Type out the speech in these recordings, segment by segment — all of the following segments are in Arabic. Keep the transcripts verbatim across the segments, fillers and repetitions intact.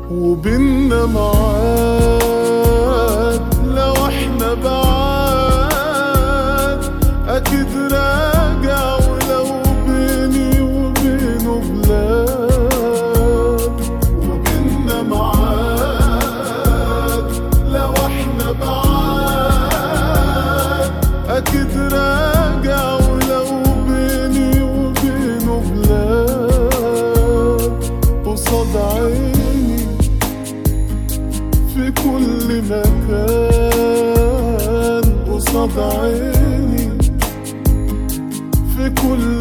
وبيننا معاد لو احنا بعاد اكيد راجع، ولو بيني وبينه بلاد. وبيننا معاد لو احنا بعاد اكيد راجع، ولو بيني وبينه بلاد. قصاد عيني في كل مكان، قصاد عيني في كل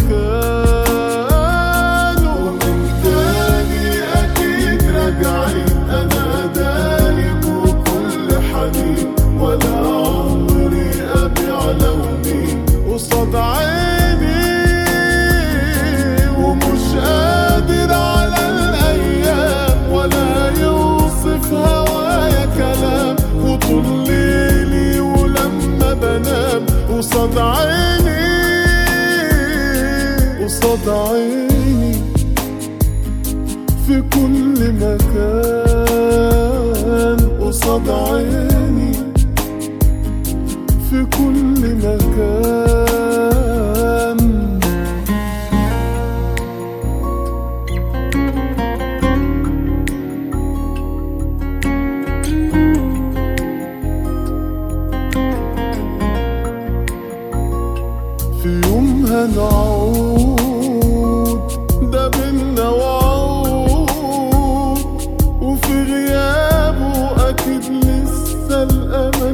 مكان. ومن تاني أكيد راجعين، أنا دايب وكل حنين، ولا عمري أبيع لوني. قصاد عيني ومش قادر على الأيام، ولا يوصف هوايا كلام. وطول ليلي ولما بنام قصاد عيني، قصاد عيني في كل مكان. قصاد عيني في كل مكان. في يوم هنعود، ده بينا وعود، وفي غيابه أكيد لسه الأمل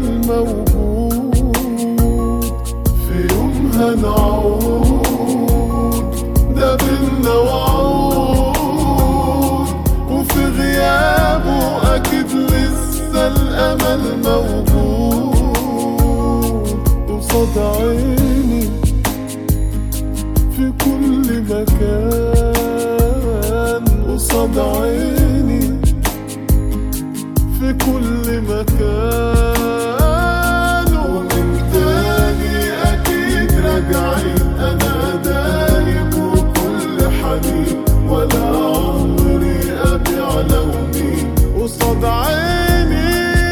موجود. في يوم هنعود، ده بينا وعود، وفي غيابه أكيد لسه الأمل موجود. قصاد عيني في كل مكان، قصاد عيني في كل مكان. ومن تاني أكيد راجعين، أنا دايب وكل حنين، ولا عمري أبيع لوني. قصاد عيني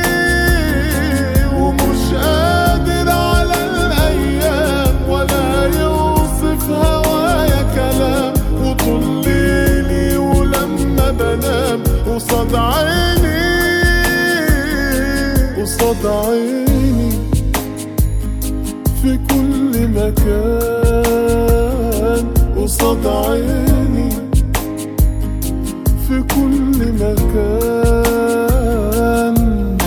ومش قادر على الأيام، ولا يوصف هوايا كلام. وطول ليلي ولما بنام قصاد عيني، قصاد عيني في كل مكان. قصاد عيني في كل مكان.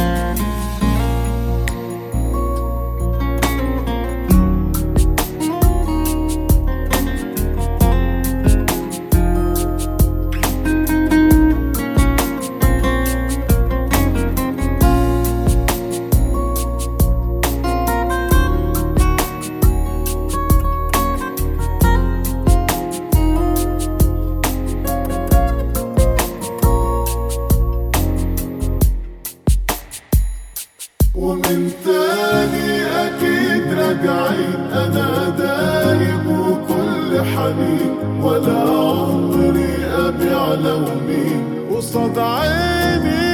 ومن تاني أكيد راجعين، أنا دايب وكل حنين، ولا عمري أبيع لوني. قصاد عيني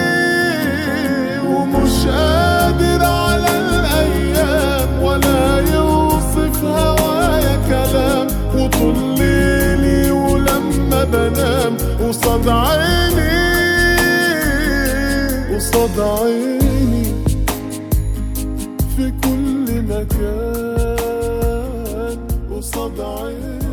ومش قادر على الأيام، ولا يوصف هوايا كلام. وطول ليلي ولما بنام قصاد عيني، قصاد عيني في كل مكان. قصاد عيني